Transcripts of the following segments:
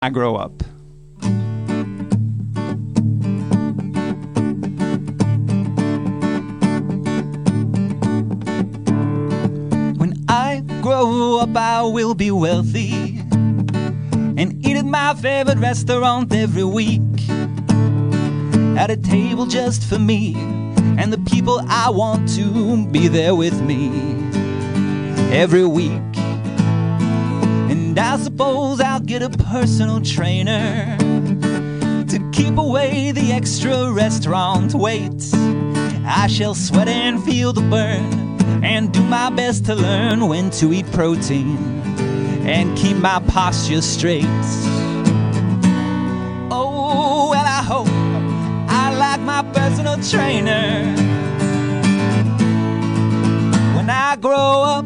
I grow up. When I grow up, I will be wealthy and eat at my favorite restaurant every week, at a table just for me and the people I want to be there with me every week. And I suppose I'll get a personal trainer to keep away the extra restaurant wait. I shall sweat and feel the burn and do my best to learn when to eat protein and keep my posture straight. Oh, well, I hope I like my personal trainer when I grow up.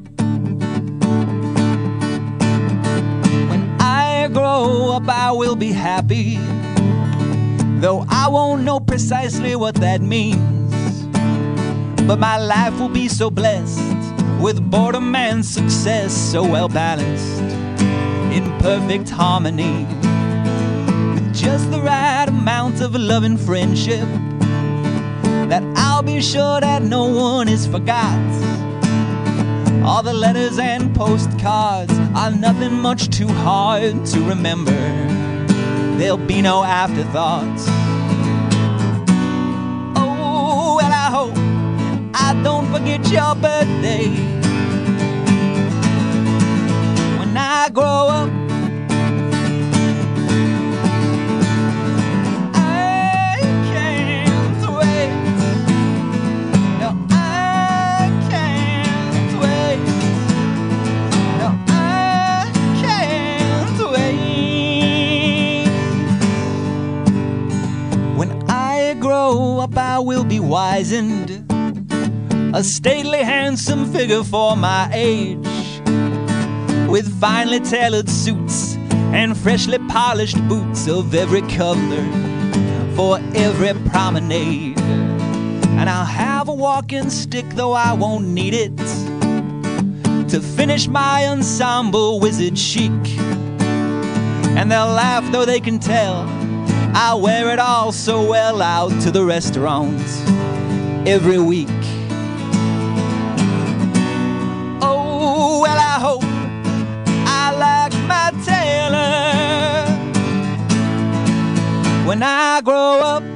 Grow up, I will be happy, though I won't know precisely what that means. But my life will be so blessed with boredom and success, so well balanced in perfect harmony, with just the right amount of love and friendship, that I'll be sure that no one is forgot. All the letters and postcards are nothing much too hard to remember. There'll be no afterthoughts. Oh, well, I hope I don't forget your birthday when I grow up. Grow up, I will be wizened, a stately, handsome figure for my age, with finely tailored suits and freshly polished boots of every color for every promenade. And I'll have a walking stick, though I won't need it, to finish my ensemble wizard chic. And they'll laugh, though they can tell I wear it all so well out to the restaurants every week. Oh, well, I hope I like my tailor when I grow up.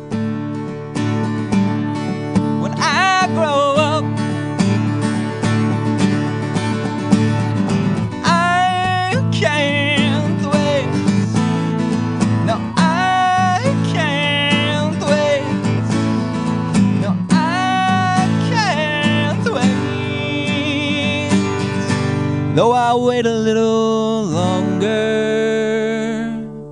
When I grow up, I can't wait. No, though I'll wait a little longer.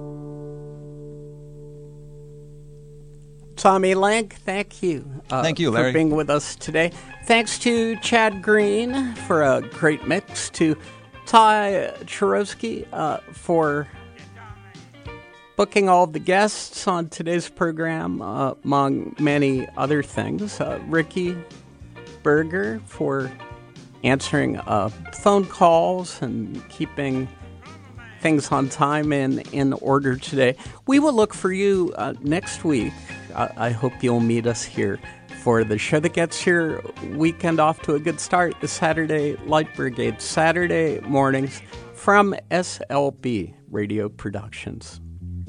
Tommy Lang, thank you. Thank you, Larry, for being with us today. Thanks to Chad Green for a great mix, to Ty Chorowski for booking all of the guests on today's program, among many other things. Ricky Berger for answering phone calls and keeping things on time and in order today. We will look for you next week. I hope you'll meet us here for the show that gets your weekend off to a good start, the Saturday Light Brigade, Saturday mornings from SLB Radio Productions.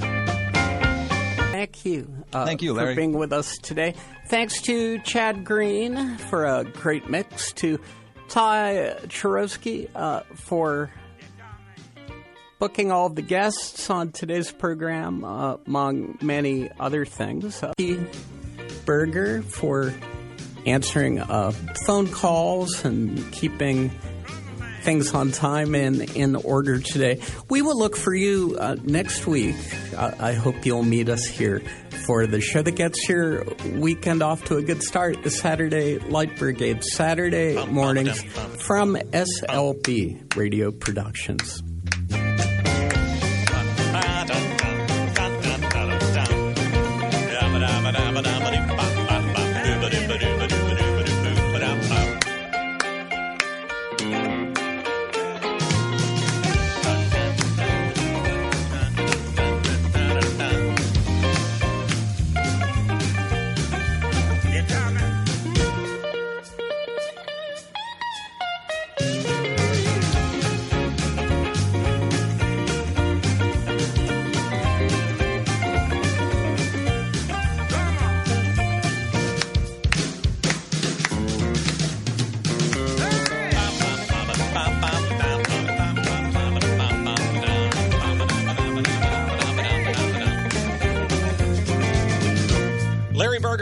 Thank you. Thank you, Larry, for being with us today. Thanks to Chad Green for a great mix, to Ty Chorowski for booking all of the guests on today's program, among many other things. Berger for answering phone calls and keeping things on time and in order today. We will look for you next week. I hope you'll meet us here for the show that gets your weekend off to a good start, the Saturday Light Brigade, Saturday mornings from SLB Radio Productions.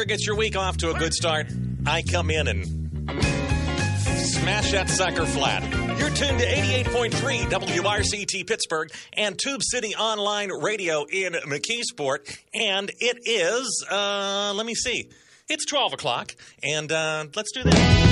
gets your week off to a good start, I come in and smash that sucker flat. You're tuned to 88.3 WRCT Pittsburgh and Tube City Online Radio in McKeesport. And it is, let me see, it's 12 o'clock. And let's do this.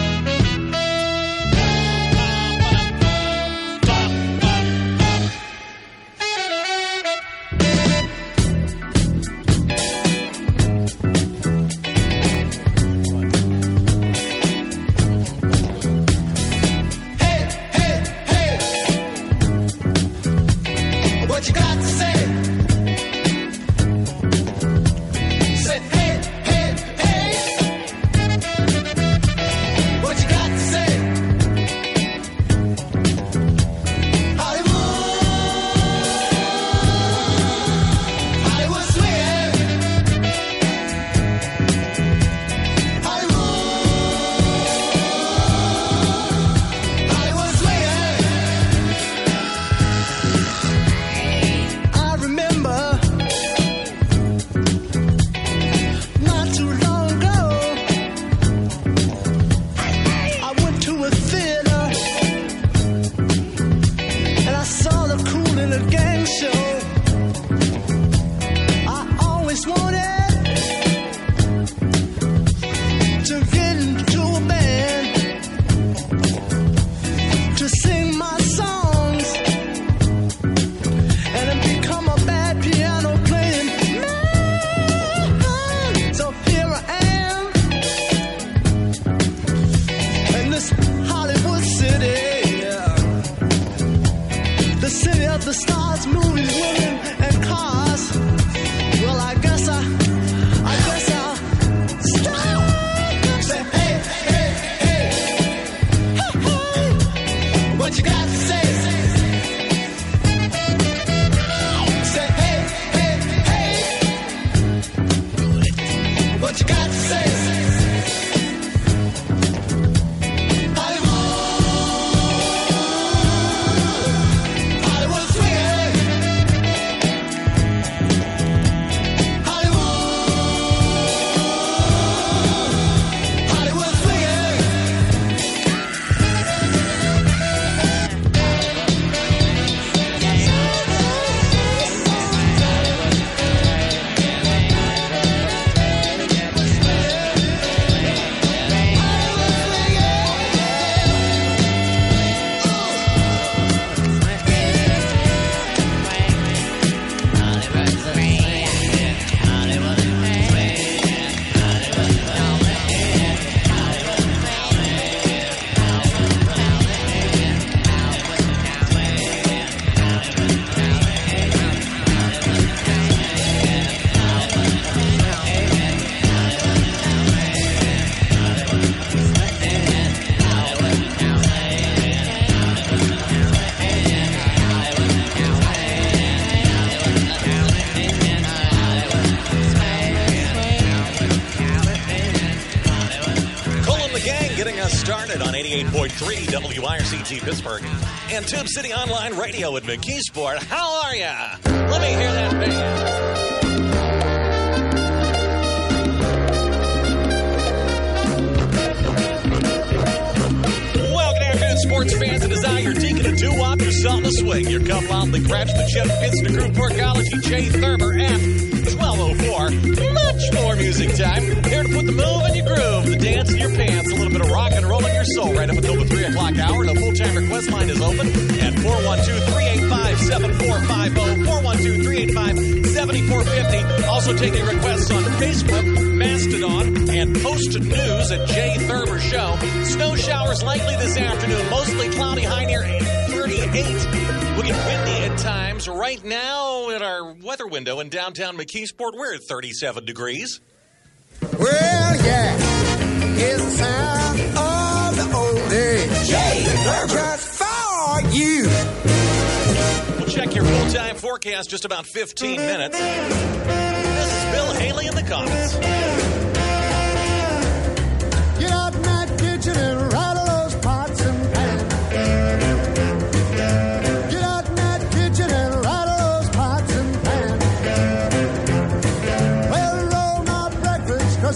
WIRCT Pittsburgh and Tube City Online Radio at McKeesport. How are ya? Let me hear that band. Welcome afternoon, sports fans. It is I, your deacon of doo-wop, your salt the swing, your cup loudly cratch, the Chet Fitz, the group Porkology, Jay Thurber at 12:04. Much more music time. Here to put the move in your groove, the dance in your pants, a little bit of rock and roll in your soul right up until the 3 o'clock hour. The full-time request line is open at 412-385-7450, 412-385-7450. Also taking requests on Facebook, Mastodon, and Post News at Jay Thurber Show. Snow showers likely this afternoon, mostly cloudy, high near 38. We'll get windy at times. Right now at our weather window in downtown McKeesport, we're at 37 degrees. Well, yeah, it's the sound of the old days. Jay Thurber. Just for you. We'll check your full-time forecast just about 15 minutes. This is Bill Haley in the comments. Get out in that kitchen and rattle those pots and pans. Get out in that kitchen and rattle those pots and pans. Well, roll my breakfast, 'cause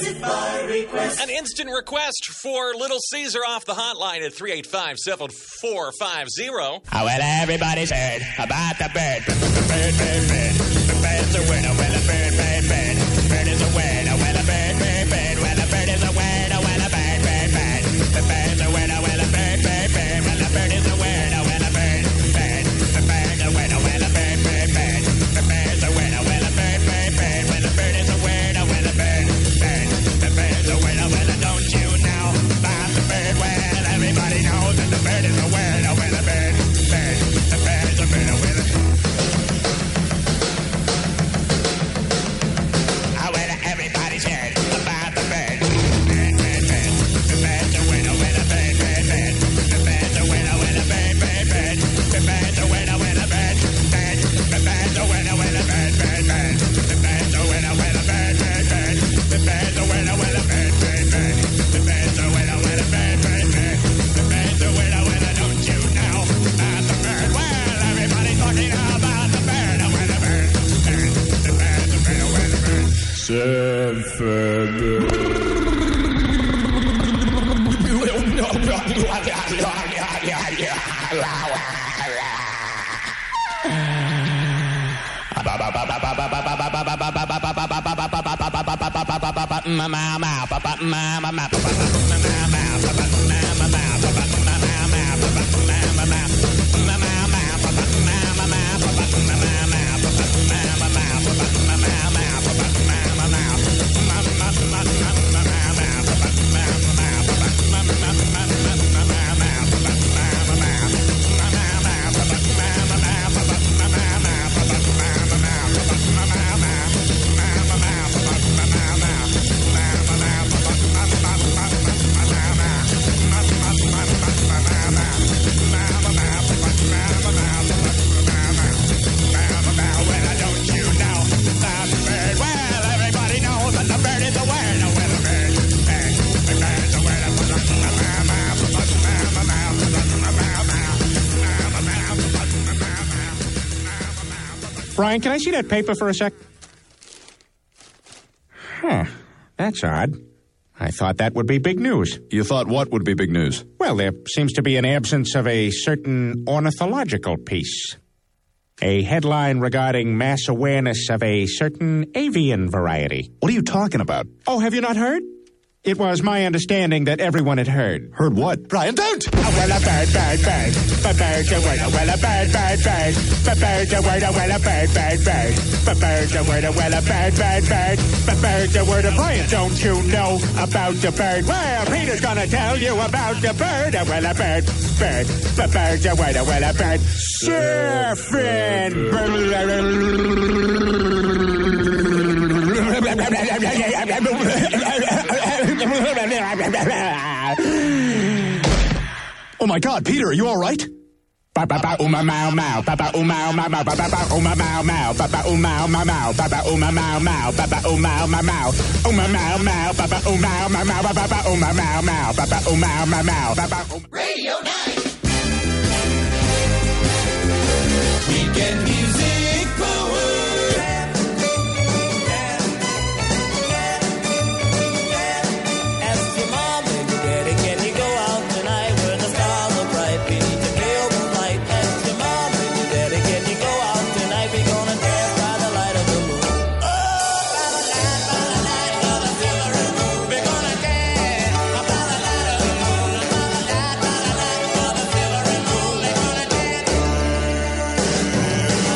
visit by request. An instant request for Little Caesar off the hotline at 385-7450. Oh, well, everybody's heard about the bird. Bird. The bird's a winner. Well, a bird. Bird is a winner. Well, a bird. Well, a bird is a winner. Well, a bird. The bird's a winner. Well, a bird. Well, a bird is a winner. Well, a bird. The bird's a winner. Well, a bird. The bird's a winner. Well, a bird. Well, the bird is a winner. Well, a bird. The bird's a winner. Well, don't you know about the bird? Well, everybody knows that the bird is a winner. Well, a bird. The bird is a winner. Well, everybody's heard about the bird. The bird's a winner. Well, a bird. The bird's a winner. Well, a bird. The bird's a winner. Well, a bird. The bird's a winner. Well, a bird. The bird's a winner. Well, a bird. The bird's a winner. Well, a bird. The bird's a winner. Well, a bird. The bird's a winner. Well, don't you know about the bird? Well, everybody's talking about the bird. Well, a bird. The bird's a winner. Well, a bird. Brian, can I see that paper for a sec? Huh. That's odd. I thought that would be big news. You thought what would be big news? Well, there seems to be an absence of a certain ornithological piece. A headline regarding mass awareness of a certain avian variety. What are you talking about? Oh, have you not heard? It was my understanding that everyone had heard. Heard what? Brian, don't! Oh, well, a bird. But bird's a winner. Well, a bird. But bird's a winner. Well, a bird. But bird's a winner. Well, a bird. But bird's a winner. Brian, don't you know about the bird? Well, Peter's gonna tell you about the bird. Well, a bird. But bird's a winner. Well, a bird. Surfing. Oh my God, Peter, are you all right? Papa uma mau mau, papa uma mau mau, papa uma mau mau, papa uma mau mau, papa uma mau mau, papa uma mau mau, uma mau mau, papa uma mau mau, papa uma mau mau, papa uma mau mau, papa. Radio 9. Weekend music power. Ask your mom and your daddy, can you go out tonight where the stars are bright? We need to feel the light. Ask your mom and your daddy, can you go out tonight? We're gonna dance by the light of the moon. Oh, by the light of the silvery moon. We're gonna dance by the light of the moon. By the light of the silvery moon. We're gonna dance.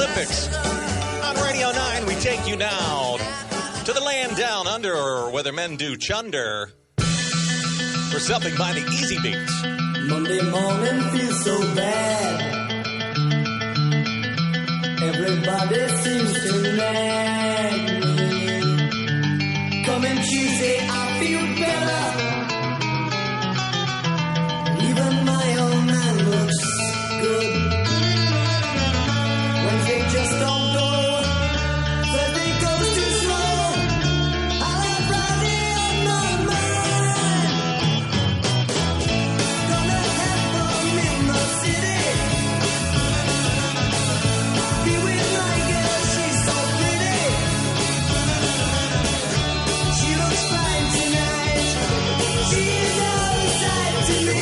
Olympics. On Radio 9, we take you now to the land down under where the men do chunder for something by the Easy Beats. Monday morning feels so bad. Everybody seems to nag me. Coming Tuesday, I feel better. Even my old man looks good. Wednesday just don't go. Thursday goes too slow. I'll have Friday on my mind. Gonna have fun in the city. Be with my girl, she's so pretty. She looks fine tonight. She's outside to me.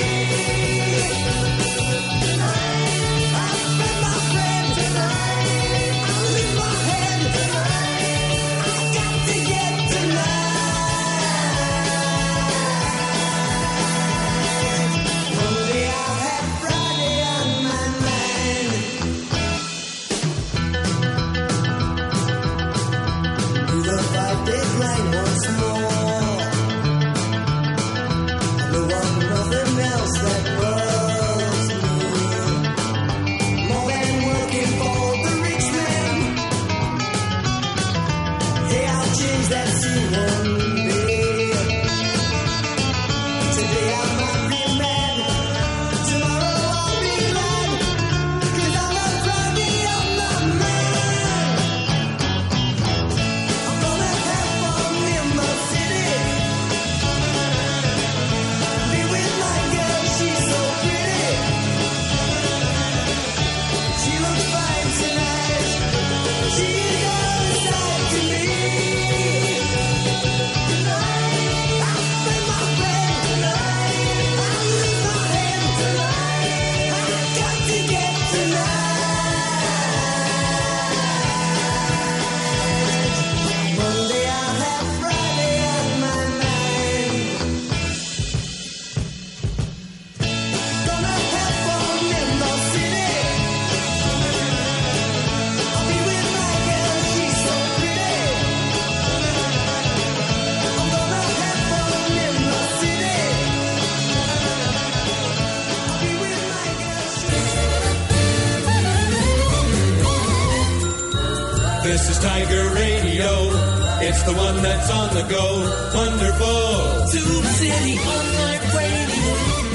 I'll spend my friend tonight. I'll leave my head tonight. I've got to get tonight. Monday I'll have Friday on my mind. Do the 5-day grind once more. No one, nothing else that worries me. More than working for the rich man. Hey, I'll change that scene one day. Today I might be mad. Tomorrow I'll be glad. 'Cause I'm not Friday on my mind. I'm gonna have fun in the city. Be with my girl, she's so pretty. She looks fine tonight. She goes out to me. Tonight, I'll spend my friend tonight. I'll lose my head tonight. I've got to get tonight. Monday I'll have Friday on my mind. Gonna have fun in the city. I'll be with my girl, she's so pretty. I'm gonna have fun in the city. I'll be with my girl, This is Tiger Radio. It's the one that's on the go. Wonderful. Tube City Online Radio.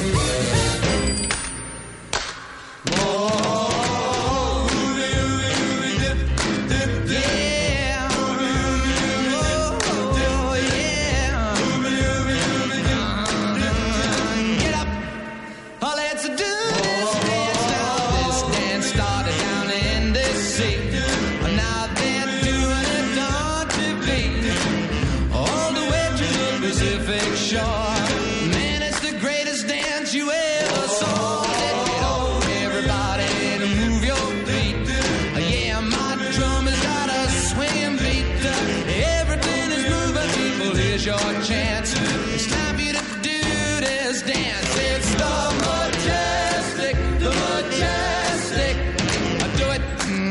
Get up, oh, let's do this dance now. This dance started down in the sea. Now they're doing it on TV, all the way to the Pacific shore. Man, it's the greatest dance you ever saw. Let's get on, everybody, and move your feet. Yeah, my drum has got a swinging beat. Everything is moving, people. Here's your chance. It's time for you to do this dance. It's the majestic, the majestic. Do it.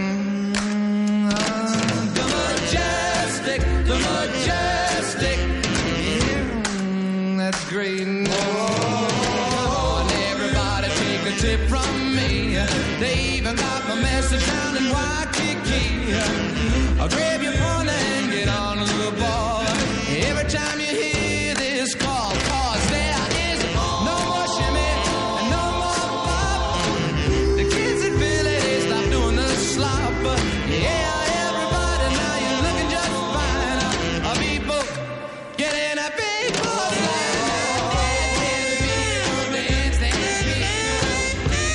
The majestic, the majestic. That's great. Come on, everybody, take a tip from me. They even got my message down in Waikiki. Grab your partner and get on a little ball. Every time you hear this call, 'cause there is no more shimmy and no more pop. The kids in Philly, they stop doing the slop. Yeah, everybody, now you're looking just fine. People, get in a people line. Dance, dance, dance,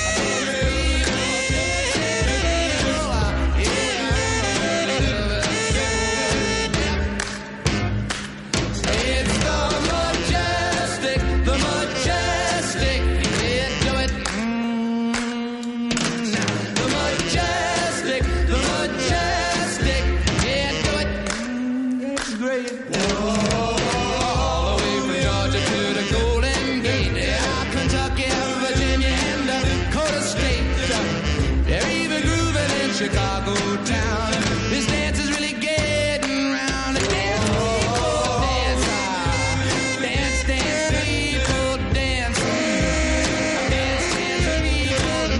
dance. Chicago town. This dance is really getting round. Dance, people, dance, dance, dance, people, dance, dance, dance, people,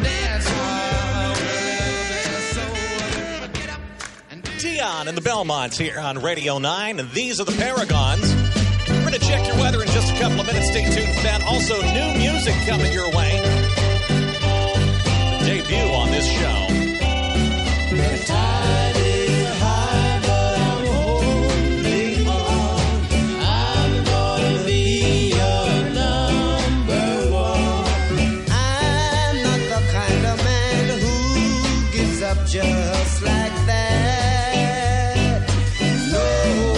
dance. Get up and Dion and the Belmonts here on Radio 9, and these are the Paragons. We're going to check your weather in just a couple of minutes. Stay tuned for that. Also, new music coming your way. The debut on this show. The tide is high, but I'm holding on. I'm gonna be your number one. I'm not the kind of man who gives up just like that. No,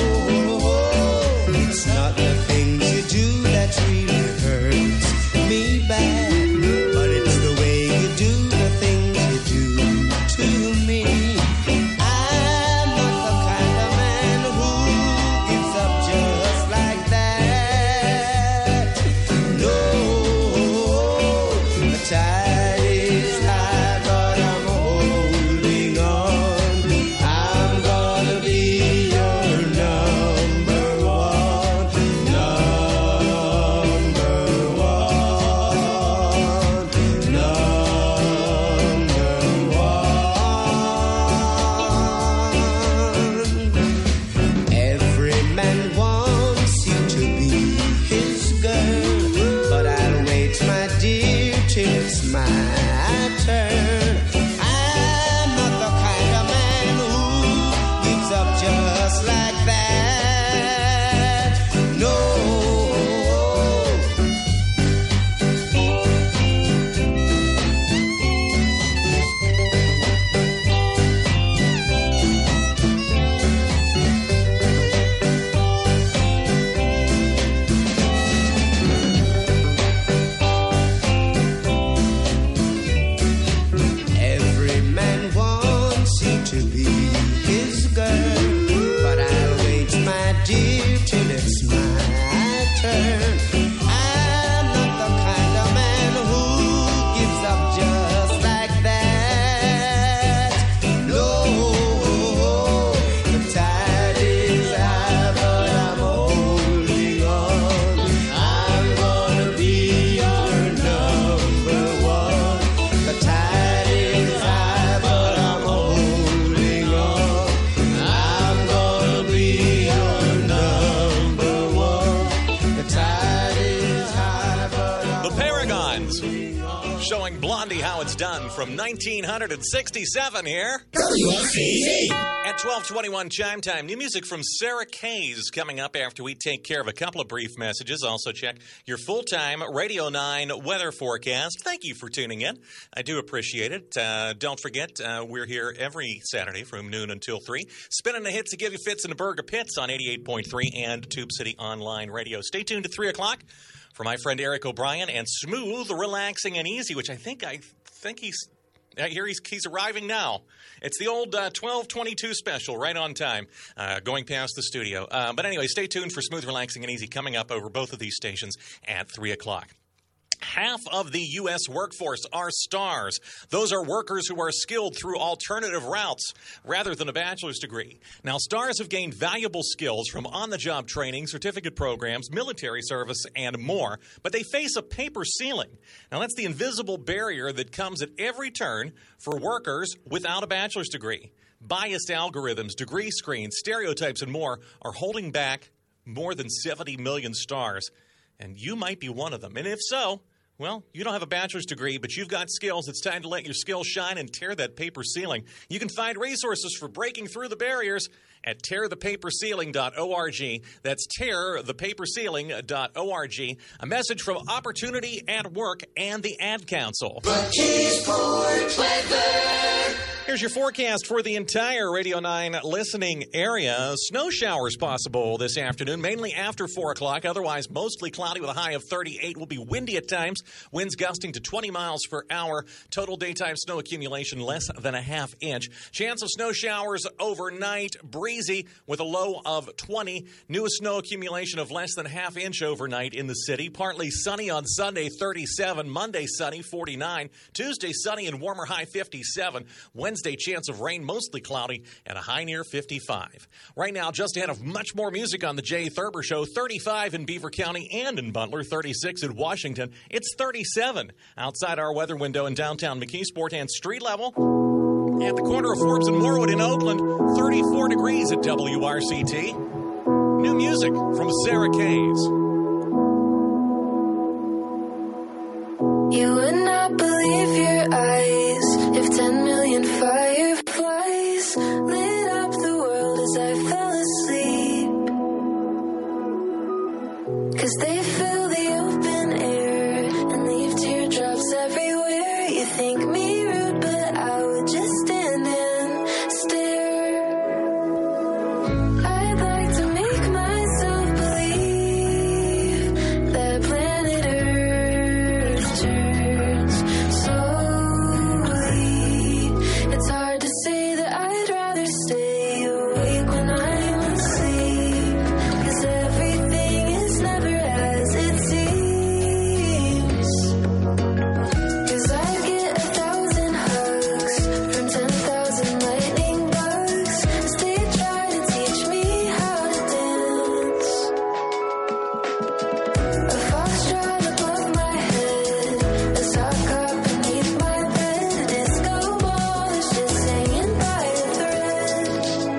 it's not the things you do that really hurts me bad, but it's the way you do the things you do to me. I'm not the kind of man who gives up just like that. No, the tide is high, but I'm holding on. I'm gonna be your number one, number one, number one. Every man wants you to be his girl, but I'll wait, my dear, till it's my turn. I'm not the kind of man who gives up just like that. No. Every man wants you to be his girl, but I'll wait, my dear, till it's my turn. I'm not the kind of man who gives up just like that. No, the tide is high, but I'm holding on. I'm gonna be your number one. The tide is high, but I'm holding on. I'm gonna be your number one. The tide is high, but I'm The Paragons. Showing Blondie how it's done from 1967 here. At 12:21 chime time. New music from Sarah Kays coming up after we take care of a couple of brief messages. Also check your full-time Radio 9 weather forecast. Thank you for tuning in. I do appreciate it. Don't forget, we're here every Saturday from noon until 3. Spinning the hits to give you fits in the Burger Pits on 88.3 and Tube City Online Radio. Stay tuned to 3 o'clock for my friend Eric O'Brien and Smooth, Relaxing, and Easy, which I think he's... I hear he's arriving now. It's the old 12:22 special, right on time, going past the studio. But anyway, stay tuned for Smooth, Relaxing, and Easy coming up over both of these stations at 3 o'clock. Half of the U.S. workforce are stars. Those are workers who are skilled through alternative routes rather than a bachelor's degree. Now, stars have gained valuable skills from on-the-job training, certificate programs, military service, and more, but they face a paper ceiling. Now, that's the invisible barrier that comes at every turn for workers without a bachelor's degree. Biased algorithms, degree screens, stereotypes, and more are holding back more than 70 million stars. And you might be one of them. And if so, well, you don't have a bachelor's degree, but you've got skills. It's time to let your skills shine and tear that paper ceiling. You can find resources for breaking through the barriers at tearthepaperceiling.org. That's tearthepaperceiling.org. A message from Opportunity at Work and the Ad Council. Here's your forecast for the entire Radio 9 listening area. Snow showers possible this afternoon, mainly after 4 o'clock. Otherwise, mostly cloudy with a high of 38. Will be windy at times. Winds gusting to 20 miles per hour. Total daytime snow accumulation less than a half inch. Chance of snow showers overnight. Breezy with a low of 20. Newest snow accumulation of less than a half inch overnight in the city. Partly sunny on Sunday, 37. Monday sunny, 49. Tuesday sunny and warmer, high 57. Wednesday Wednesday, chance of rain, mostly cloudy, and a high near 55. Right now, just ahead of much more music on the Jay Thurber Show, 35 in Beaver County and in Butler, 36 in Washington. It's 37 outside our weather window in downtown McKeesport, and street level at the corner of Forbes and Moorwood in Oakland, 34 degrees at WRCT. New music from Sarah Kays. You would not believe your eyes if 10 million fireflies lit up the world as I fell asleep. 'Cause they fill the open air and leave teardrops everywhere. You think me rude, but I would just stand and stare. I'd like to make myself believe that planet Earth turns slowly. It's hard to say that I'd rather stay awake when I'm asleep. 'Cause everything is never as it seems. 'Cause I get 1,000 hugs from 10,000 lightning bugs as they try to teach me how to dance. A foxtrot above my head, a sock up beneath my bed, a disco ball that's just hanging by a thread.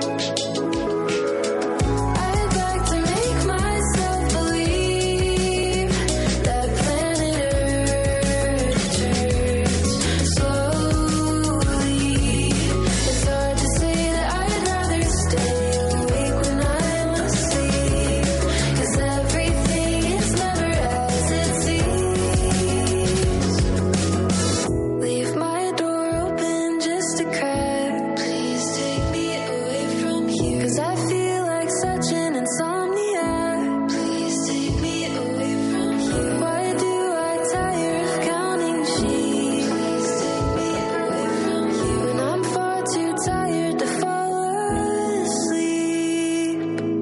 I'd like to make myself believe that planet Earth turns slowly. It's hard to say that I'd rather stay awake when I'm asleep. 'Cause everything is never as it seems. Leave my door open just a crack. Please take me away from here. 'Cause I feel like such an insomniac. Please take me away from here. Why do I tire of counting sheep? Please take me away from here. When I'm far too tired to fall asleep.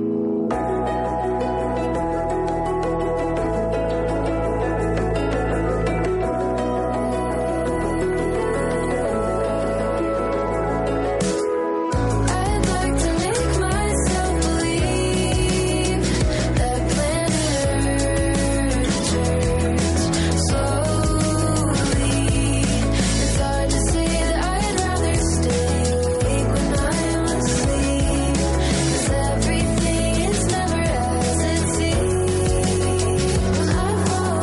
I'd like to make myself believe that planet Earth turns slowly. It's hard to say that I'd rather stay awake when I'm asleep. 'Cause everything is never as it seems. When I fall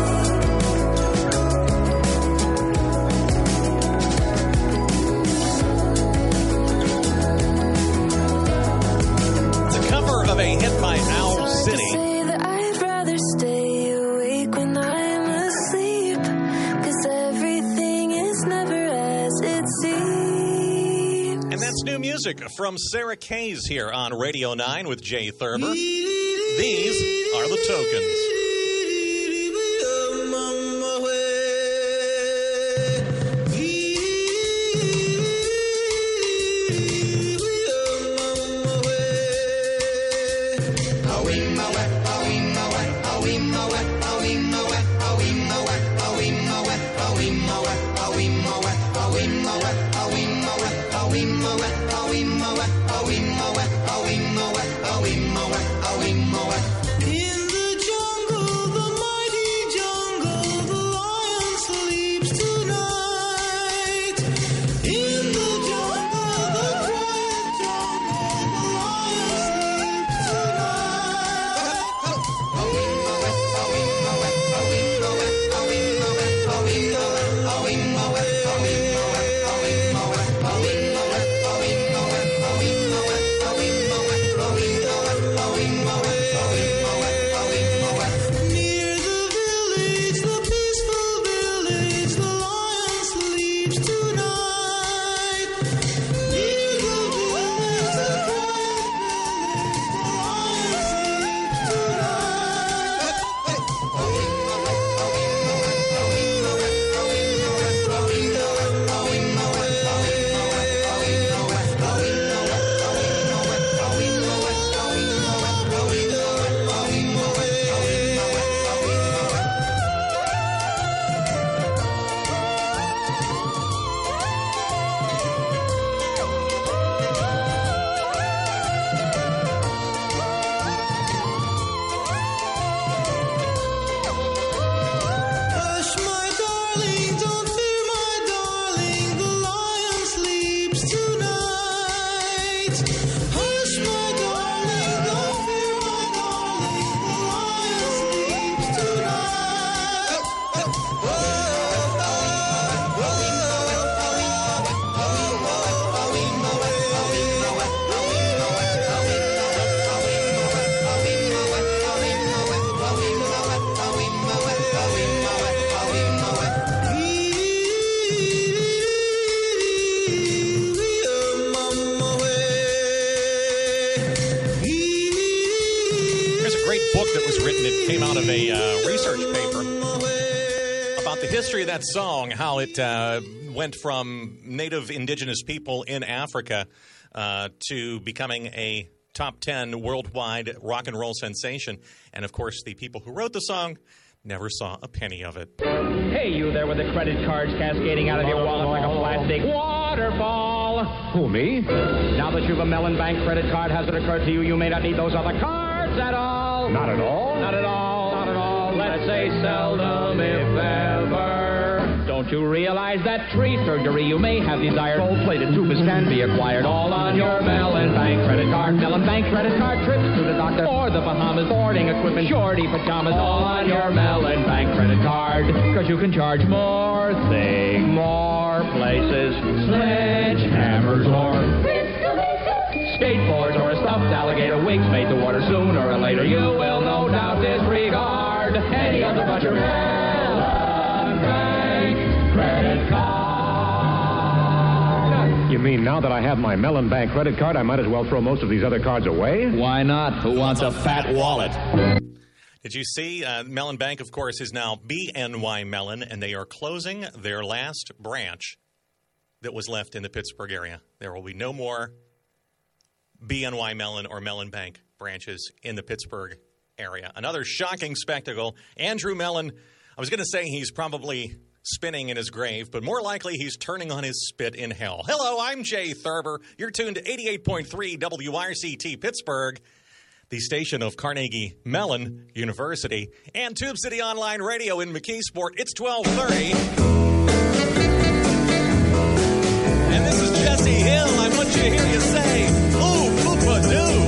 It's a cover of a hit by Owl City. say that I'd rather stay awake when I'm asleep. 'Cause everything is never as it seems. And that's new music from Sarah Kays here on Radio 9 with Jay Thurber. These are the Tokens. In the jungle, the mighty jungle, the lion sleeps tonight. In the jungle, the quiet jungle, the lion sleeps tonight. Hush, my darling, don't fear, my darling, the lion sleeps tonight. There's a great book that was written. It came out of a research paper about the history of that song, how it went from native indigenous people in Africa to becoming a top 10 worldwide rock and roll sensation. And, of course, the people who wrote the song never saw a penny of it. Hey, you there with the credit cards cascading out of your wallet like a plastic waterfall. Who, me? Now that you've a Mellon Bank credit card, has it occurred to you you may not need those other cards at all? Not at all? Not at all. Not at all. Let's say seldom, if ever. Don't you realize that tree surgery you may have desired? Gold-plated tubes can be acquired all on your Mellon Bank credit card. Mellon Bank credit card trips to the doctor or the Bahamas. Boarding equipment, shorty pajamas, all on your Mellon Bank credit card. Because you can charge more things, more places, sledgehammers or skateboards or a stuffed alligator wigs made to order. Sooner or later you will no doubt disregard any other but your Mellon Bank credit card. You mean now that I have my Mellon Bank credit card, I might as well throw most of these other cards away? Why not? Who wants a fat wallet? Did you see? Mellon Bank, of course, is now BNY Mellon, and they are closing their last branch that was left in the Pittsburgh area. There will be no more BNY Mellon or Mellon Bank branches in the Pittsburgh area. Another shocking spectacle. Andrew Mellon, I was going to say he's probably spinning in his grave, but more likely he's turning on his spit in hell. Hello, I'm Jay Thurber. You're tuned to 88.3 WRCT Pittsburgh, the station of Carnegie Mellon University, and Tube City Online Radio in McKeesport. It's 12:30. And this is Jesse Hill. I want you to hear you say, ooh, poopa-doo.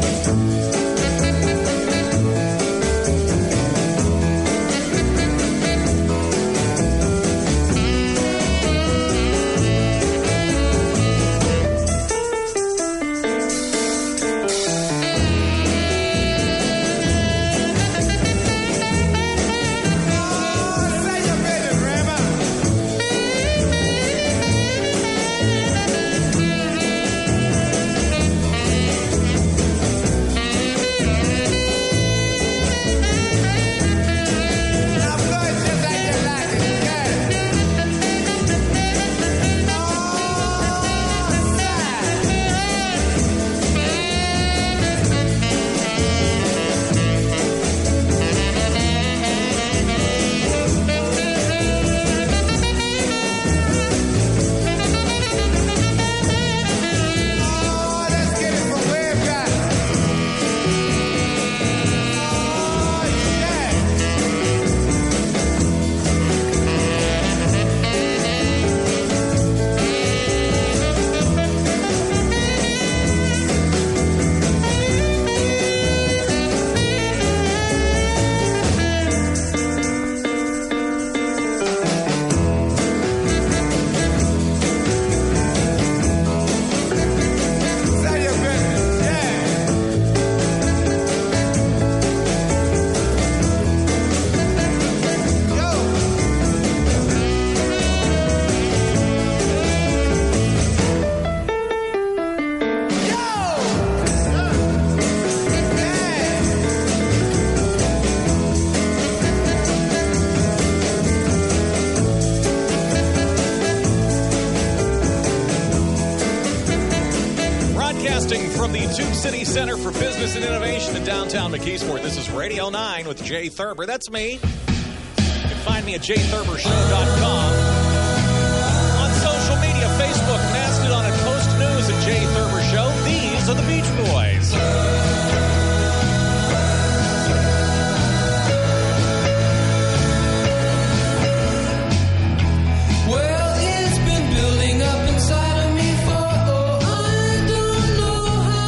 From the Tube City Center for Business and Innovation in downtown McKeesport, this is Radio 9 with Jay Thurber. That's me. You can find me at jaythurbershow.com. On social media, Facebook, Mastodon, and Post News at Jay Thurber Show. These are the Beach Boys. Well, it's been building up inside of me for, oh, I don't know how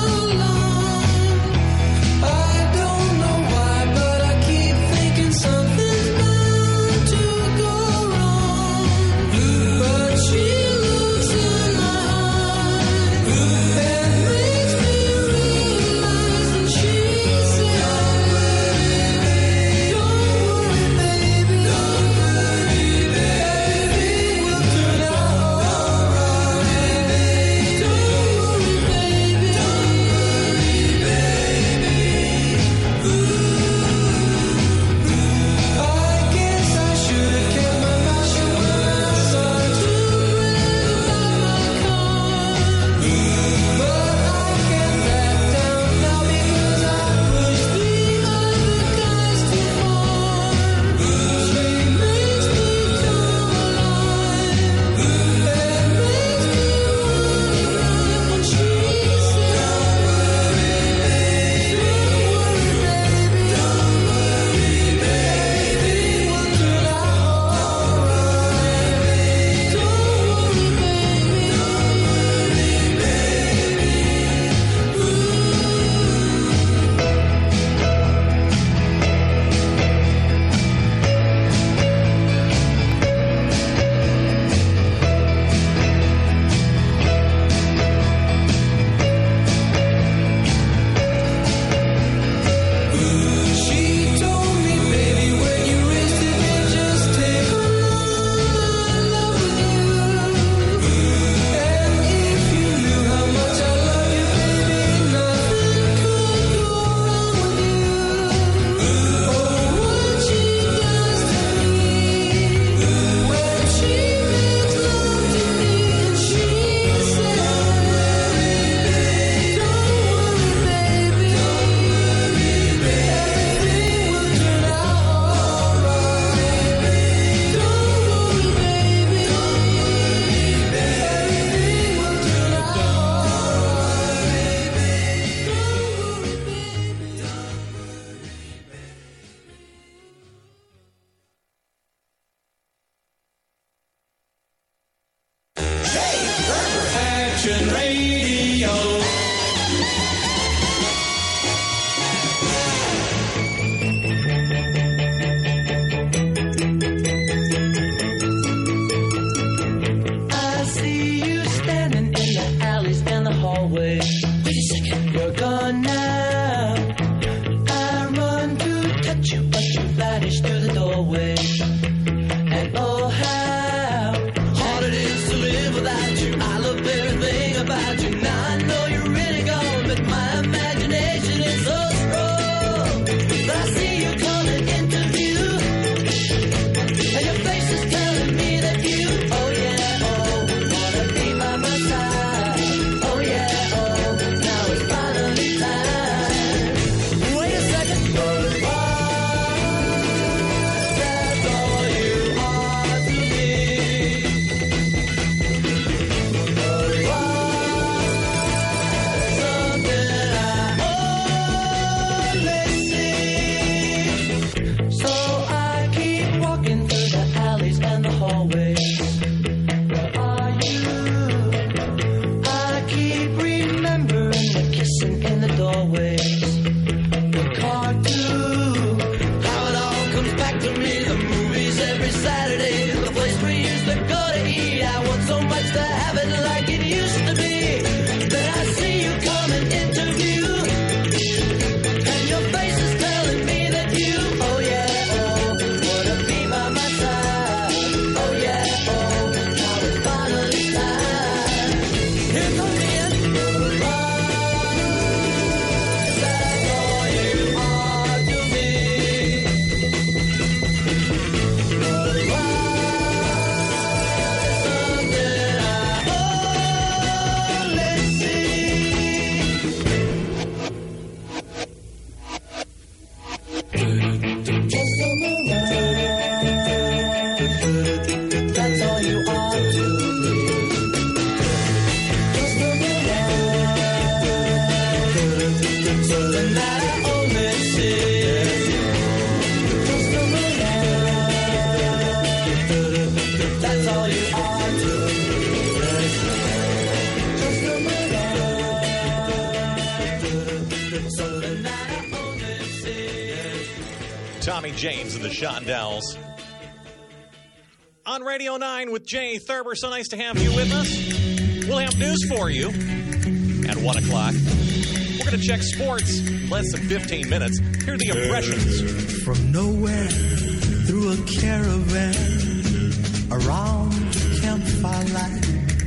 doorway. Wait a second, you're gone now. I run to touch you, but you vanish through the doorway. And oh, how hard it is to live without you. I love everything about you. Now I know you're really gone, but my imagination is so strong that I see you coming into view. And your face is telling me that you, oh yeah, oh, wanna be by my side. Oh yeah, oh, now it's finally time. Wait a second. That's all you are to me. So I keep walking through the alleys and the hallways. Where are you? I keep remembering the kissing in the doorways. The car too. How it all comes back to me. The movies every Saturday. The place we used to go to eat. I want so much to have it like it used to be. Then I see you coming into view. And your face is telling me that you, oh yeah, oh, wanna be by my side. Oh yeah, oh, now it's finally time. Here comes the end. That's all you are to me. That's all you are to me. Just a mirage. So tonight I only see just a mirage. That's all you are to me. Just a mirage. So tonight I only see. Tommy James and the Shondells. On Radio 9 with Jay Thurber. So nice to have you with us. We'll have news for you at 1 o'clock. We're going to check sports in less than 15 minutes. Here are the impressions. From nowhere, through a caravan, around the campfire light,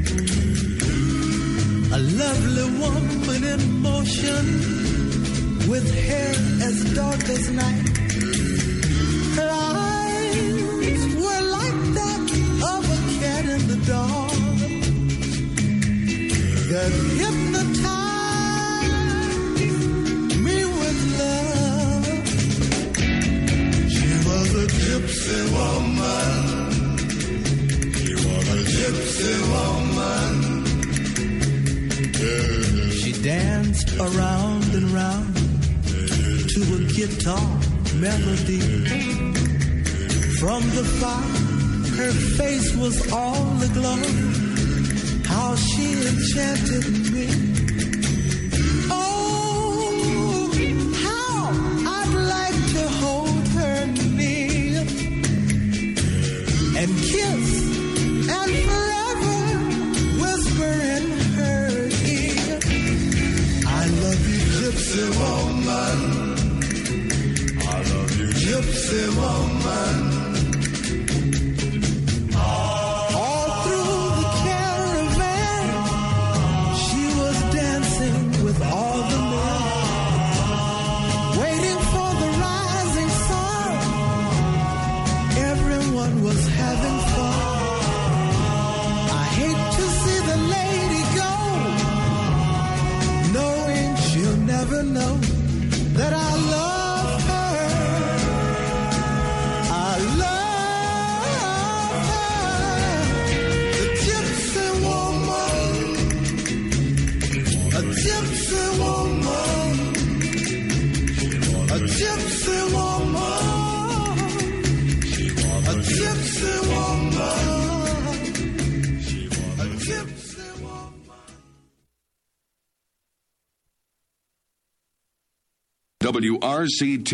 a lovely woman in motion, with hair as dark as night. Her eyes were like that of a cat in the dark that hypnotized me with love. She was a gypsy woman. She was a gypsy woman. She danced around and round to a guitar melody. From the fire, her face was all aglow. How she enchanted me. Oh, how I'd like to hold her near and kiss and forever whisper in her ear, I love you, gypsy woman. I love you, gypsy woman. All through the caravan, she was dancing with all the men, waiting for the rising sun. Everyone was having fun. I hate to see the lady go, knowing she'll never know that I love her. I love her. The gypsy woman. A gypsy woman. A gypsy woman. A gypsy woman. A gypsy woman. WRCT.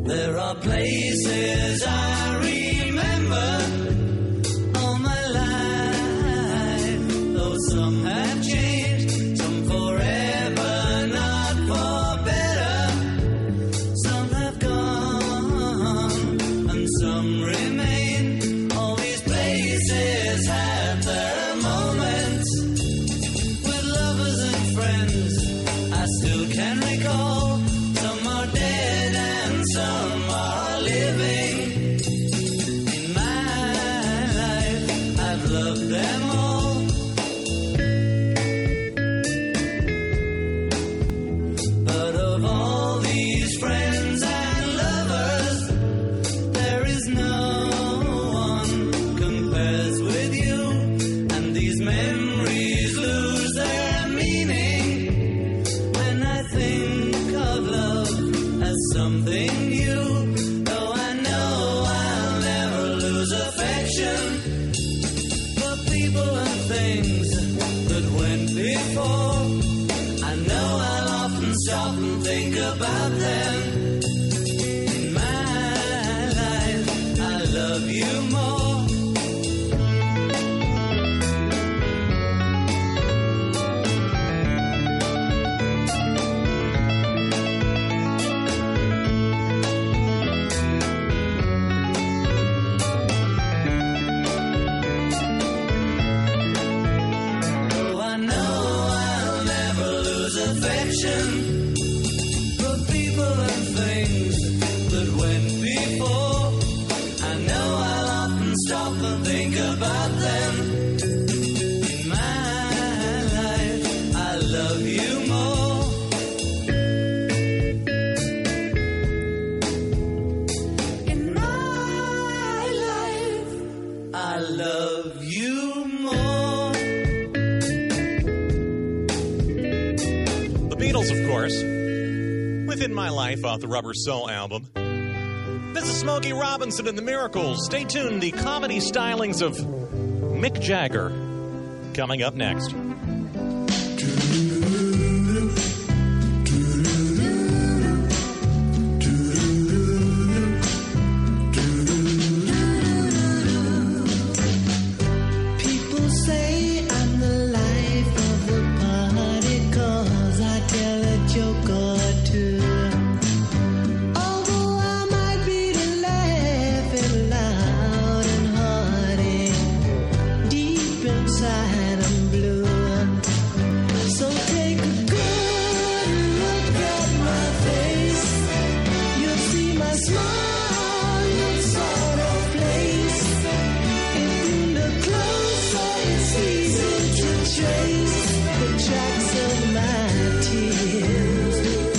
There are places I remember all my life, though some have changed, some forever, not for better. Some have gone and some remain. All these places have their moments with lovers and friends I still can recall. Some are dead and some are living. In my life, I've loved them all. But of all these friends and lovers, there is no one compares with you. And these memories lose their meaning when I think of love as something new. Though I know I'll never lose affection for people and things that went before. I know I'll often stop and think about them. In my life, I love you more. Oh, I know I'll never lose affection for people and things that went before. I know I'll often stop and think about them. In my life, I love you more. In my life, I love you more. The Beatles, of course. Within My Life off the Rubber Soul album. This is Smokey Robinson and the Miracles. Stay tuned. The comedy stylings of Mick Jagger coming up next. People say I'm the life of the party 'cause I tell a joke or two. Although I might be laughing loud and hearty, deep inside I'm blue. So take a good look at my face. You'll see my smile looks out of place. If you look closer, it's easy to trace the tracks of my tears.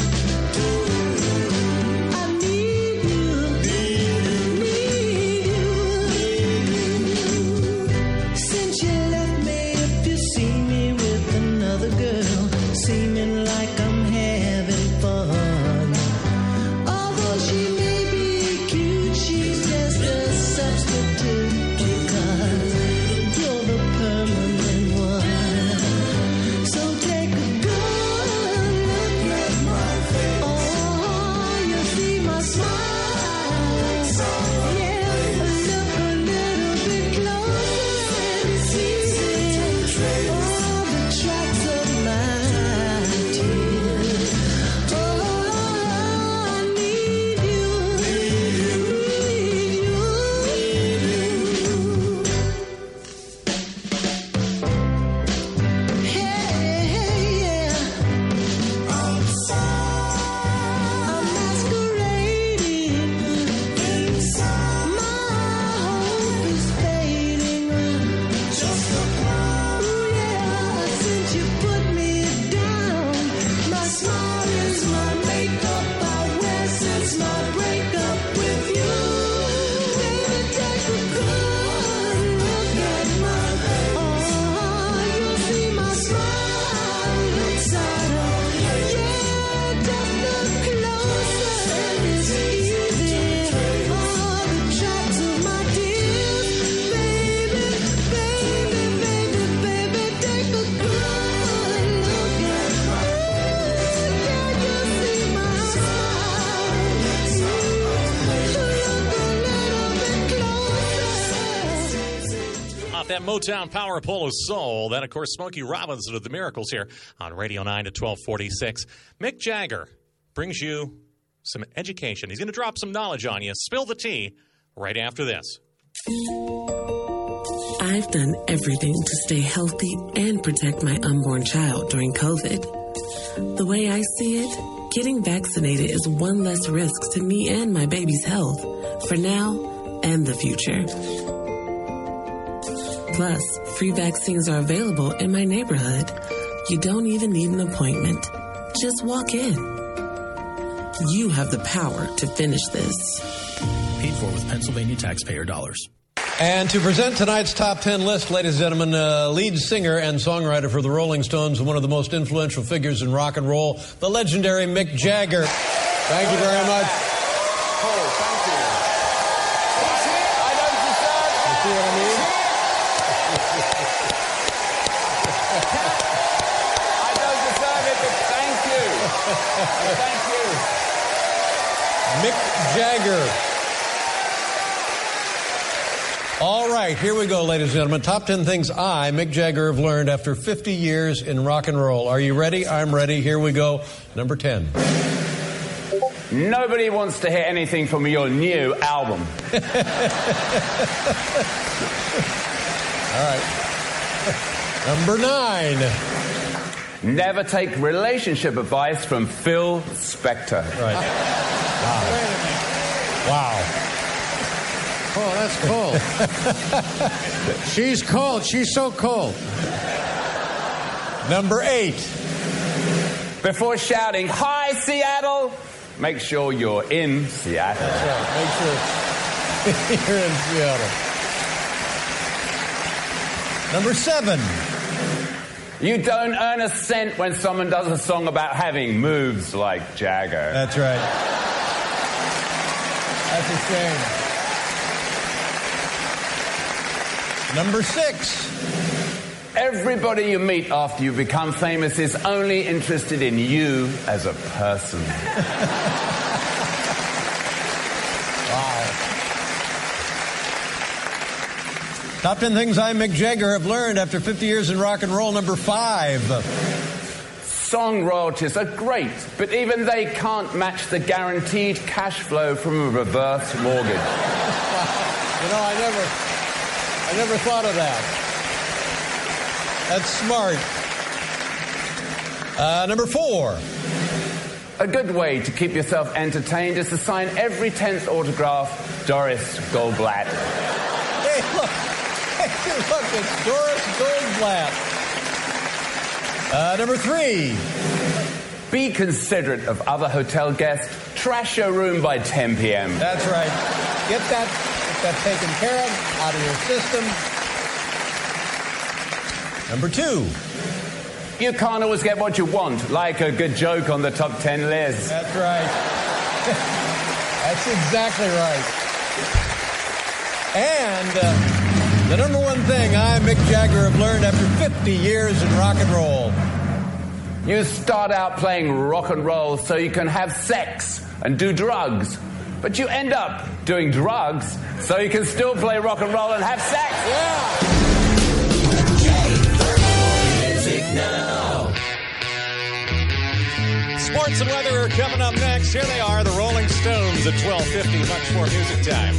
I need you, need you. Since you left me, if you see me with another girl, seeming like I'm having fun. Although she may be cute, she's just a substitute because you're the permanent one. So take a good look at my face. Oh, you see my smile. Yeah, look a little bit closer and it's easy to trace all the tracks of my tears. Oh, I need you, need you. Hey, yeah. I'm masquerading. My hope is fading. Yeah, since you put me down, my smile is my makeup. I wear since my breakup with you. Baby, take a good look at my face. Oh, you'll see my smile looks out of yeah. Just look closer and it's easy. All the tracks of my tears, baby, baby, baby, baby, take a good look at my face. Yeah, you see my smile. off that Motown Power Polo Soul. That, of course, Smokey Robinson of the Miracles here on Radio 9 at 1246. Mick Jagger brings you some education. He's going to drop some knowledge on you. Spill the tea right after this. I've done everything to stay healthy and protect my unborn child during COVID. The way I see it, getting vaccinated is one less risk to me and my baby's health for now and the future. Plus, free vaccines are available in my neighborhood. You don't even need an appointment. Just walk in. You have the power to finish this. Paid for with Pennsylvania taxpayer dollars. And to present tonight's top 10 list, ladies and gentlemen, lead singer and songwriter for the Rolling Stones and one of the most influential figures in rock and roll, the legendary Mick Jagger. Thank you very much. Oh, thank you. I don't deserve it. You see what I mean? I don't deserve it, but thank you. Thank you. Mick Jagger. All right, here we go, ladies and gentlemen. Top 10 things I, Mick Jagger, have learned after 50 years in rock and roll. Are you ready? I'm ready. Here we go. Number 10. Nobody wants to hear anything from your new album. All right. Number 9. Never take relationship advice from Phil Spector. Right. Wow. Oh, that's cold. She's cold. She's so cold. Number 8. Before shouting, "Hi, Seattle," make sure you're in Seattle. That's right. Make sure you're in Seattle. Number 7. You don't earn a cent when someone does a song about having moves like Jagger. That's right. That's a shame. Number 6. Everybody you meet after you become famous is only interested in you as a person. Wow. Top 10 things I, Mick Jagger, have learned after 50 years in rock and roll. Number 5. Song royalties are great, but even they can't match the guaranteed cash flow from a reverse mortgage. You know, I never thought of that. That's smart. Number 4. A good way to keep yourself entertained is to sign every 10th autograph, Doris Goldblatt. Hey, look. Hey, look, it's Doris Goldblatt. Number 3. Be considerate of other hotel guests. Trash your room by 10 p.m. That's right. Get that taken care of, out of your system. Number 2. You can't always get what you want, like a good joke on the top 10 list. That's right. That's exactly right. And the number one thing I, Mick Jagger, have learned after 50 years in rock and roll. You start out playing rock and roll so you can have sex and do drugs. But you end up doing drugs so you can still play rock and roll and have sex. Yeah. Music now. Sports and weather are coming up next. Here they are, the Rolling Stones at 12:50. Much more music time.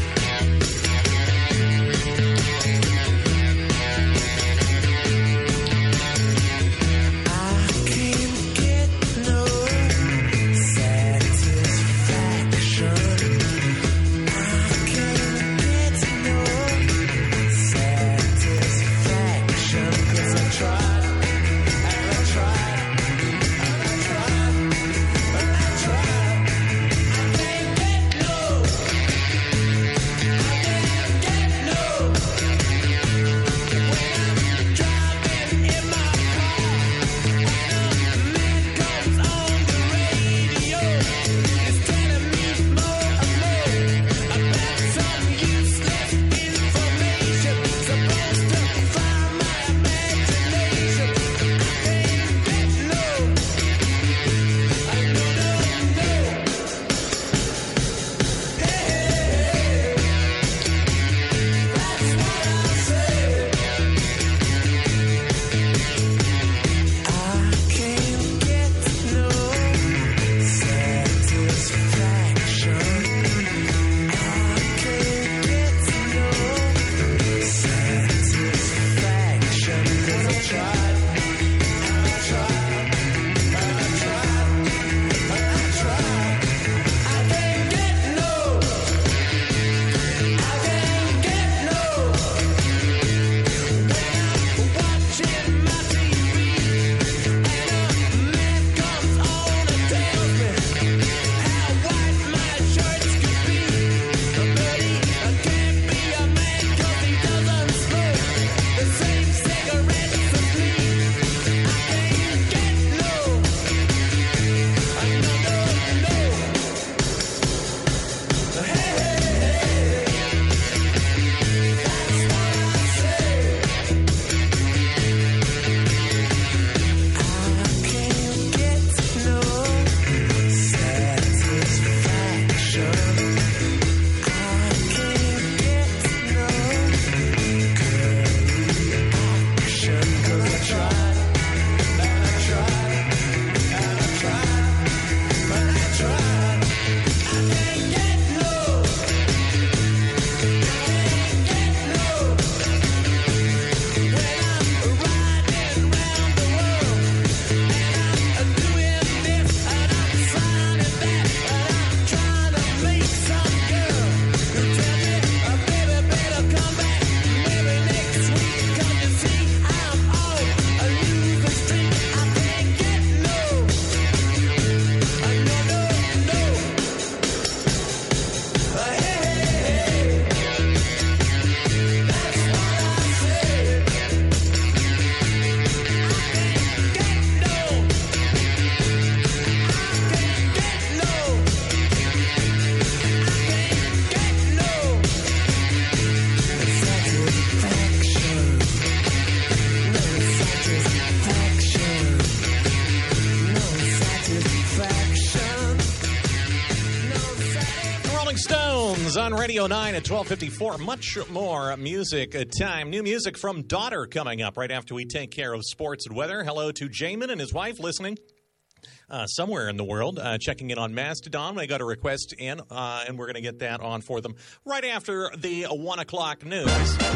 Rolling Stones on Radio 9 at 12:54. Much more music time. New music from Daughter coming up right after we take care of sports and weather. Hello to Jamin and his wife listening somewhere in the world, checking in on Mastodon. They got a request in, and we're going to get that on for them right after the 1 o'clock news.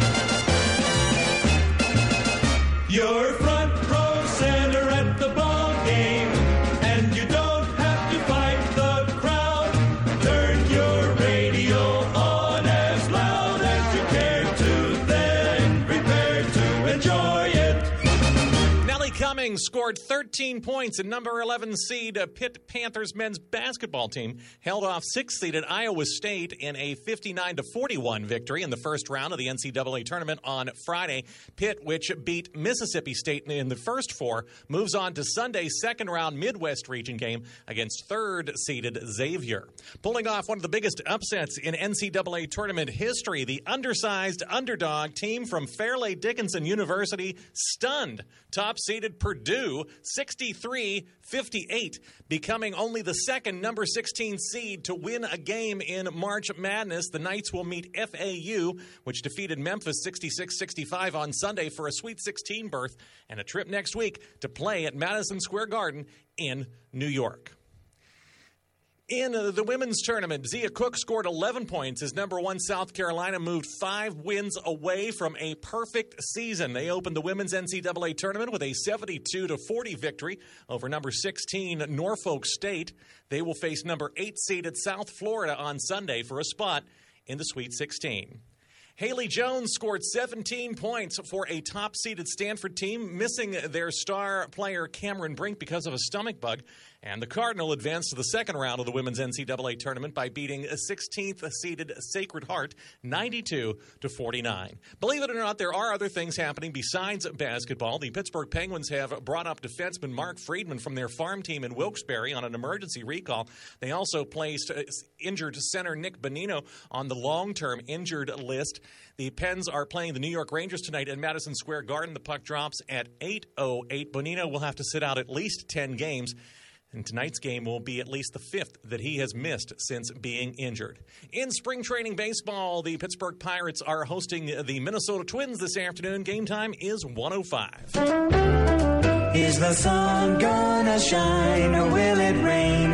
Your front row center at the ball game, and you don't have to fight the crowd. Turn your radio on as loud as you care to, then prepare to enjoy it. Nellie Cummings scored 13 points, and number 11 seed Pitt Panthers men's basketball team held off 6th-seeded Iowa State in a 59-41 victory in the first round of the NCAA tournament on Friday. Pitt, which beat Mississippi State in the first four, moves on to Sunday's second-round Midwest region game against third-seeded Xavier. Pulling off one of the biggest upsets in NCAA tournament history, the undersized underdog team from Fairleigh Dickinson University stunned top-seeded Purdue 63-58, becoming only the second number 16 seed to win a game in March Madness. The Knights will meet FAU, which defeated Memphis 66-65 on Sunday for a Sweet 16 berth and a trip next week to play at Madison Square Garden in New York. In the women's tournament, Zia Cook scored 11 points as number 1 South Carolina moved 5 wins away from a perfect season. They opened the women's NCAA tournament with a 72-40 victory over number 16 Norfolk State. They will face number 8 seeded South Florida on Sunday for a spot in the Sweet 16. Haley Jones scored 17 points for a top-seeded Stanford team, missing their star player Cameron Brink because of a stomach bug. And the Cardinal advanced to the second round of the women's NCAA tournament by beating a 16th-seeded Sacred Heart 92-49. Believe it or not, there are other things happening besides basketball. The Pittsburgh Penguins have brought up defenseman Mark Friedman from their farm team in Wilkes-Barre on an emergency recall. They also placed injured center Nick Bonino on the long-term injured list. The Pens are playing the New York Rangers tonight at Madison Square Garden. The puck drops at 8:08. Bonino will have to sit out at least 10 games. And tonight's game will be at least the 5th that he has missed since being injured. In spring training baseball, the Pittsburgh Pirates are hosting the Minnesota Twins this afternoon. Game time is 1:05. Is the sun gonna shine or will it rain?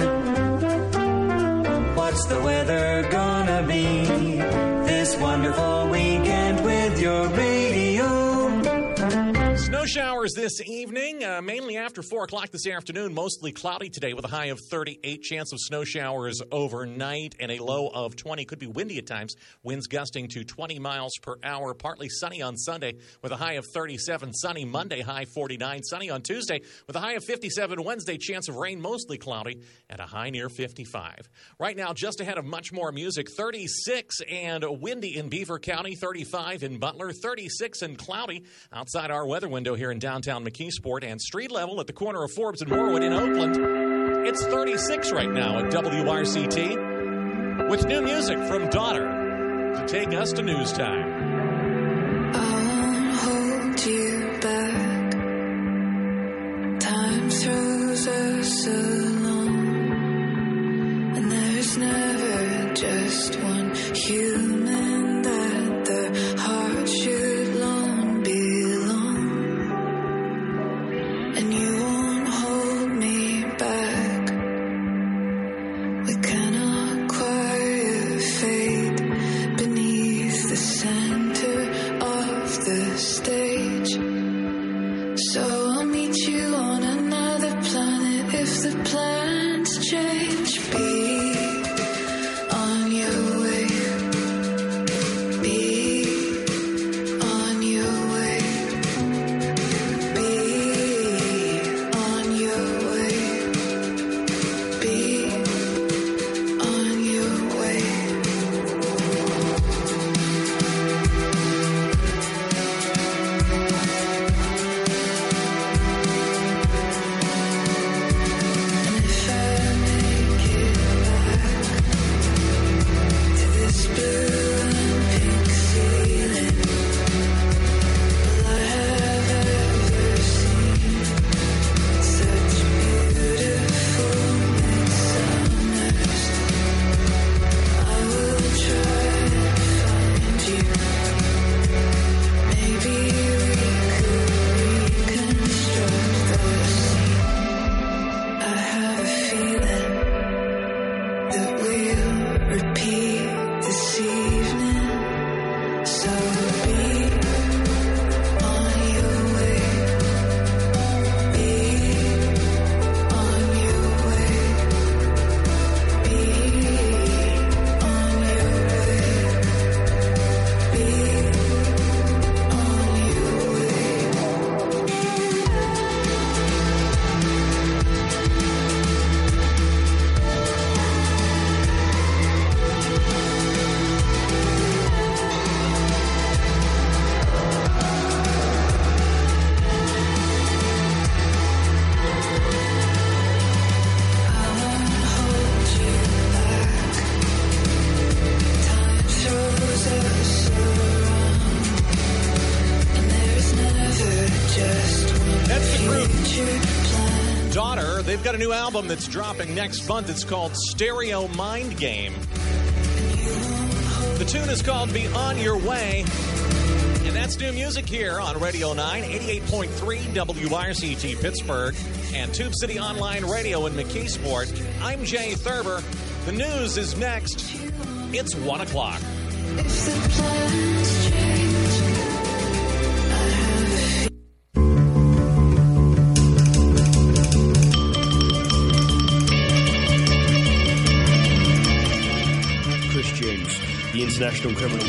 What's the weather gonna be this wonderful weekend with your radio? Snow showers this evening, mainly after 4 o'clock this afternoon. Mostly cloudy today with a high of 38. Chance of snow showers overnight and a low of 20. Could be windy at times. Winds gusting to 20 miles per hour. Partly sunny on Sunday with a high of 37. Sunny Monday, high 49. Sunny on Tuesday with a high of 57. Wednesday, chance of rain, mostly cloudy, and a high near 55. Right now, just ahead of much more music, 36 and windy in Beaver County, 35 in Butler, 36 and cloudy outside our weather window here in downtown McKeesport, and street level at the corner of Forbes and Morwood in Oakland. It's 36 right now at WRCT with new music from Daughter to take us to news time. I'll hold you back. Time throws us along, and there's never just one human that the heart should long belong. And you won't hold me back. We cannot quiet fate beneath the center of the stage. So I'll meet you on another planet if the plans change. Be on your way. they've got a new album that's dropping next month. It's called Stereo Mind Game. The tune is called Be On Your Way. And that's new music here on Radio 9, 88.3 WRCT Pittsburgh, and Tube City Online Radio in McKeesport. I'm Jay Thurber. The news is next. It's 1 o'clock. Chris James, the International Criminal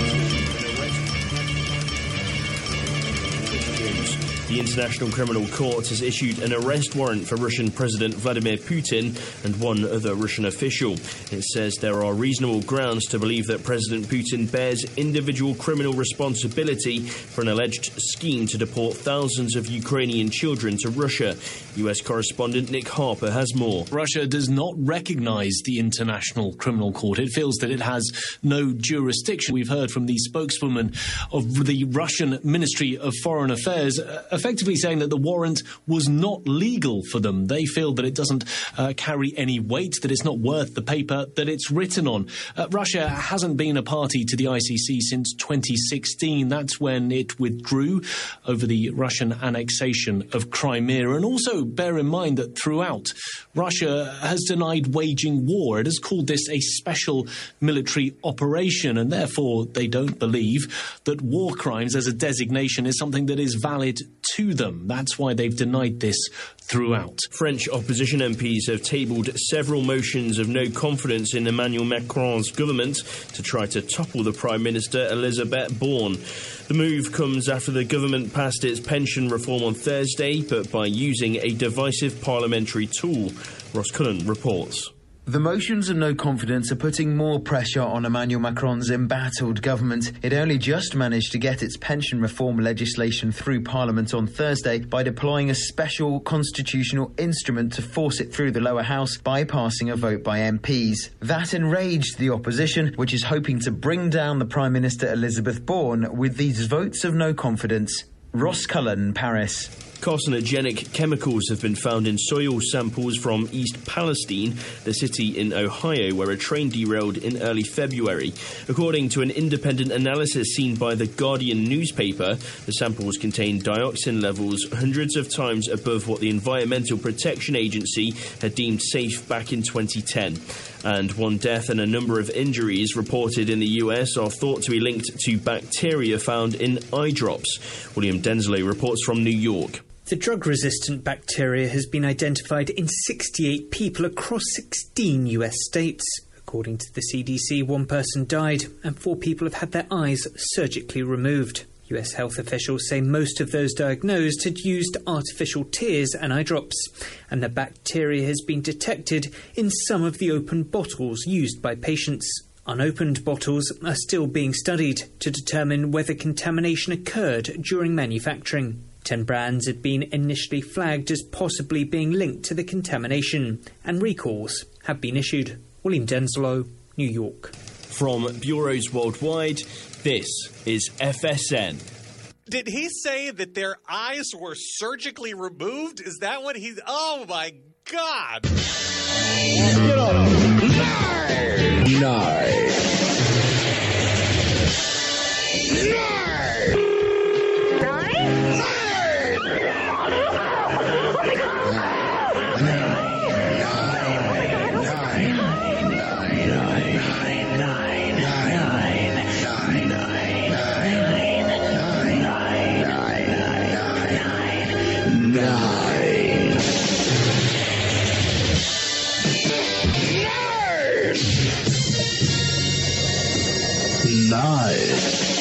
The International Criminal Court has issued an arrest warrant for Russian President Vladimir Putin and one other Russian official. It says there are reasonable grounds to believe that President Putin bears individual criminal responsibility for an alleged scheme to deport thousands of Ukrainian children to Russia. US correspondent Nick Harper has more. Russia does not recognize the International Criminal Court. It feels that it has no jurisdiction. We've heard from the spokeswoman of the Russian Ministry of Foreign Affairs effectively saying that the warrant was not legal for them. They feel that it doesn't carry any weight, that it's not worth the paper that it's written on. Russia hasn't been a party to the ICC since 2016. That's when it withdrew over the Russian annexation of Crimea. And also bear in mind that throughout, Russia has denied waging war. It has called this a special military operation, and therefore they don't believe that war crimes as a designation is something that is valid to them. That's why they've denied this throughout. French opposition MPs have tabled several motions of no confidence in Emmanuel Macron's government to try to topple the Prime Minister Elisabeth Borne. The move comes after the government passed its pension reform on Thursday, but by using a divisive parliamentary tool. Ross Cullen reports. The motions of no confidence are putting more pressure on Emmanuel Macron's embattled government. It only just managed to get its pension reform legislation through Parliament on Thursday by deploying a special constitutional instrument to force it through the lower house, bypassing a vote by MPs. That enraged the opposition, which is hoping to bring down the Prime Minister Elisabeth Borne with these votes of no confidence. Ross Cullen, Paris. Carcinogenic chemicals have been found in soil samples from East Palestine, the city in Ohio where a train derailed in early February. According to an independent analysis seen by the Guardian newspaper, the samples contain dioxin levels hundreds of times above what the Environmental Protection Agency had deemed safe back in 2010. And one death and a number of injuries reported in the US are thought to be linked to bacteria found in eye drops. William Denslow reports from New York. The drug-resistant bacteria has been identified in 68 people across 16 US states. According to the CDC, one person died and 4 people have had their eyes surgically removed. US health officials say most of those diagnosed had used artificial tears and eye drops, and the bacteria has been detected in some of the open bottles used by patients. Unopened bottles are still being studied to determine whether contamination occurred during manufacturing. 10 brands had been initially flagged as possibly being linked to the contamination, and recalls have been issued. William Denslow, New York. From bureaus worldwide, this is FSN. Did he say that their eyes were surgically removed? Is that what he... Oh, my God. Get on. Nice. Nice.